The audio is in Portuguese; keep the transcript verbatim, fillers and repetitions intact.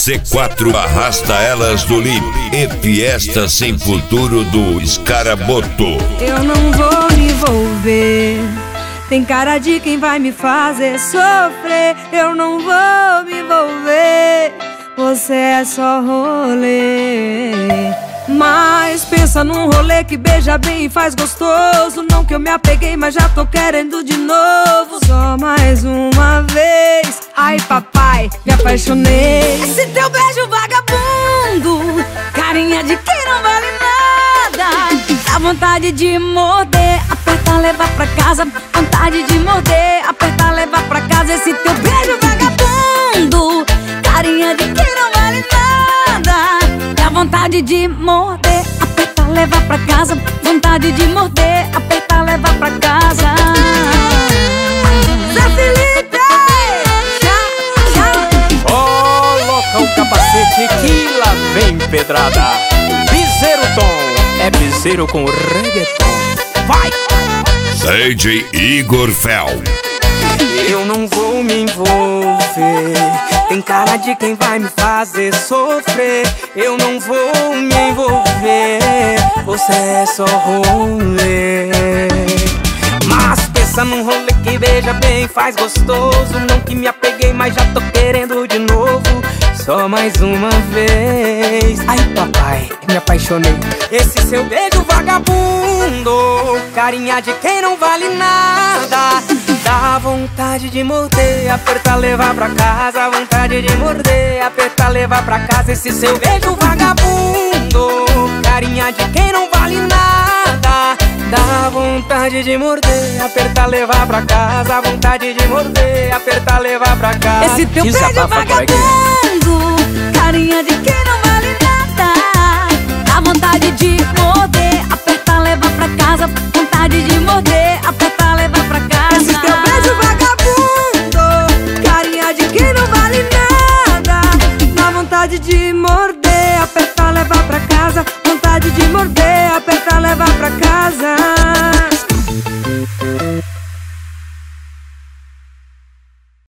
C quatro arrasta elas do Lip e Fiesta sem futuro do Escaraboto. Eu não vou me envolver, tem cara de quem vai me fazer sofrer. Eu não vou me envolver, você é só rolê. Mas pensa num rolê que beija bem e faz gostoso. Não que eu me apeguei, mas já tô querendo de novo. Só mais uma vez. Ai papai, me apaixonei. Esse teu beijo vagabundo, carinha de quem não vale nada. Dá vontade de morder, apertar, levar pra casa. Vontade de morder, apertar, levar pra casa. Esse teu beijo vagabundo, carinha de quem não vale nada. Dá vontade de morder, apertar, levar pra casa. Vontade de morder, apertar, levar pra casa. Zé Felipe, já, já. Coloca o capacete que lá vem pedrada. Piseiro Tom, é piseiro com reggaeton. Vai! D J Igor Fel. Eu não vou me envolver, tem cara de quem vai me fazer sofrer. Eu não vou me envolver, você é só rolê. Mas pensa num rolê que beija bem, faz gostoso. Não que me apeguei, mas já tô querendo de novo. Só mais uma vez. Ai papai, me apaixonei. Esse seu beijo vagabundo, carinha de quem não vale nada. Dá vontade de morder, apertar, levar pra casa. Vontade de morder, apertar, levar pra casa. Esse seu beijo vagabundo, carinha de quem não vale nada. Dá vontade de morder, apertar, levar pra casa. Vontade de morder, apertar, levar pra casa. Esse teu beijo vagabundo, carinha